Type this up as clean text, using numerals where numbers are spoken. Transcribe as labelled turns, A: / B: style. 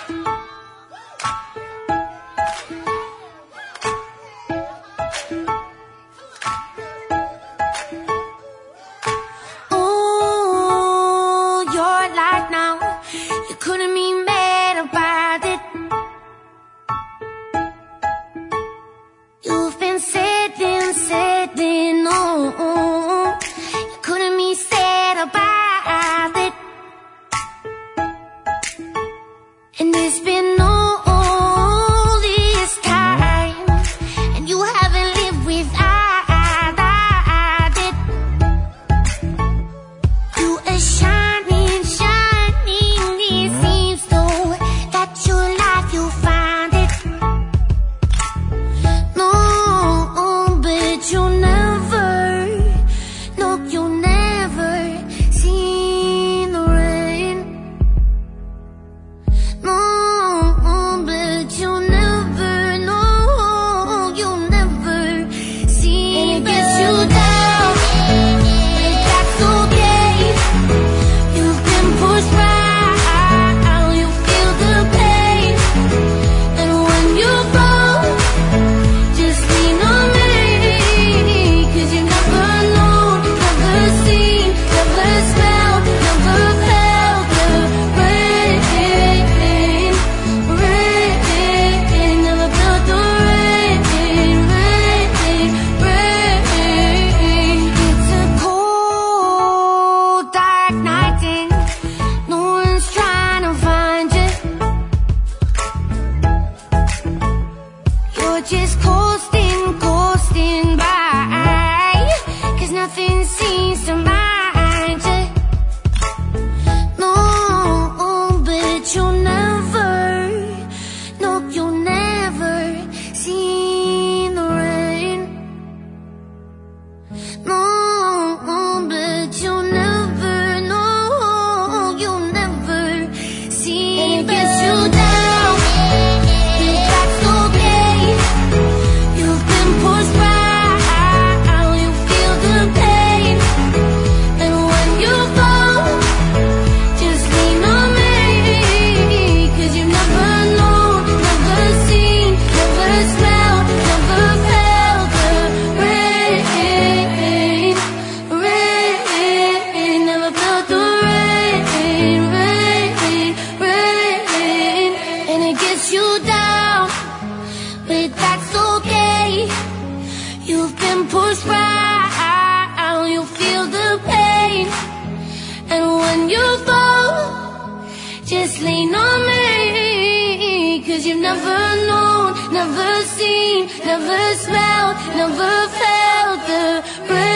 A: Ooh, your life now, you couldn't be mad about it. You've been sitting, oh, you couldn't be sad about it. And it's been all this time, and you haven't lived without it. You are shining, it seems though that your life you find it. No, but you'll never see the rain. No, but you'll never see. And it gets you down, but that's okay. You've been pushed right, you feel the pain. And when you fall, just lean on me, 'cause you've never known, never seen, never smelled, never felt the rain. Never felt the rain. It's a cold, dark night and no one's trying to find you. You're just coasting by, 'cause nothing seems to mind you. No, but you'll never see the rain. No, but you'll never see. And it gets you down, but that's okay. You've been pushed right, you feel the pain. And when you fall, just lean on me, 'cause you've never known, never seen, never smelled, never felt the rain. Never felt the rain. And it gets you down, but that's okay. You've been pushed right, you feel the pain. And when you fall, just lean on me, 'cause you've never known, never seen, never smelled, never felt the rain.